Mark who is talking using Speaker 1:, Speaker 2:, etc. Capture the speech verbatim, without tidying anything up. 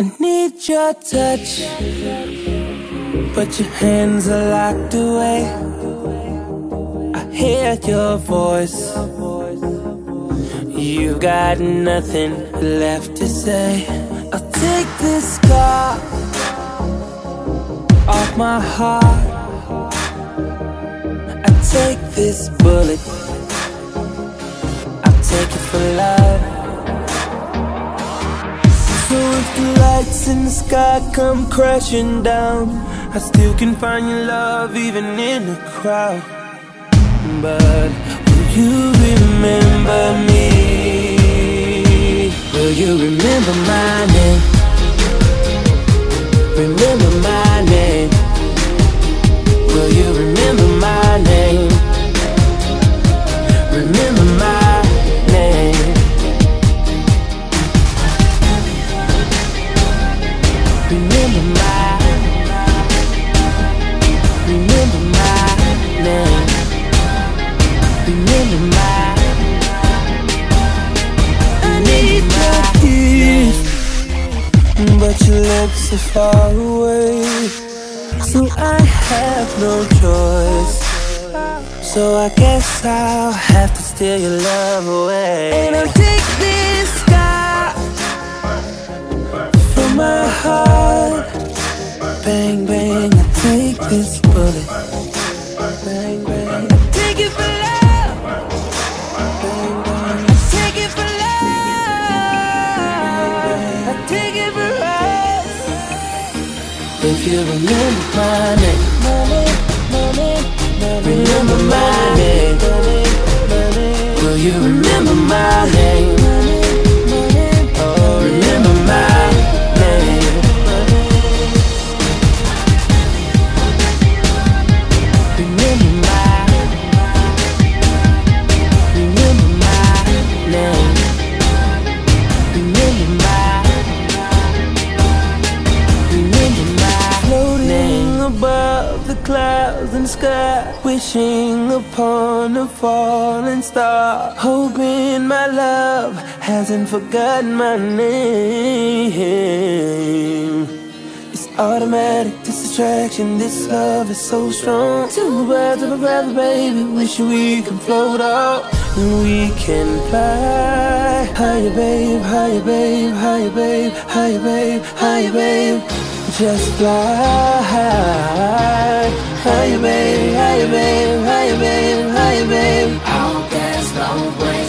Speaker 1: need your touch, but your hands are locked away. I hear your voice. You've got nothing left to say. I'll take this scar off my heart. I take this bullet, I'll take it for love. So if the lights in the sky come crashing down, I still can find your love even in a crowd. But will you remember me? Will you remember my name? Remember my name? Will you remember my name? Remember my name? Remember my, remember my name. Remember my, I need your kiss, but your lips are far away, so I have no choice. So I guess I'll have to steal your love away. And I'll take this scar from my heart. Bang, bang, I take this bullet. Bang, bang, I take it for love. Bang, bang, I take it for love. I take it for us. If you remember my name, remember my name. Will you remember my name? Oh, remember my name. Remember my, remember my name. Remember my, remember my floating above the clouds and sky, wishing upon a falling star, hoping my love hasn't forgotten my name. It's automatic, this attraction, this love is so strong. Two birds of a feather, baby, wishing we can float off and we can fly higher, babe, higher, babe, higher, babe, higher, babe, higher, babe. Just fly high, higher, babe, higher, babe, higher, babe, higher, babe.
Speaker 2: All gas, long way.